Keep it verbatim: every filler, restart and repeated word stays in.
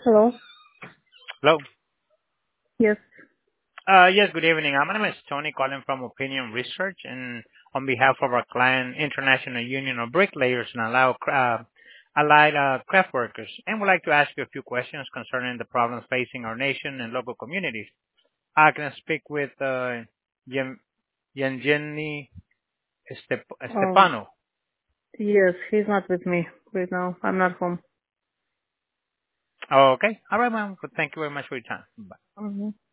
Hello? Hello. Yes. Uh, Yes, good evening. Uh, My name is Tony, calling from Opinion Research, and on behalf of our client, International Union of Bricklayers and Allied uh, Allied, uh, Craft Workers, and would like to ask you a few questions concerning the problems facing our nation and local communities. I can speak with uh, Yen- Yevgeny Estep- Um, Estepano. yes, he's not with me right now. I'm not home. Oh, okay. All right, ma'am. Well, thank you very much for your time. Bye. Mm-hmm.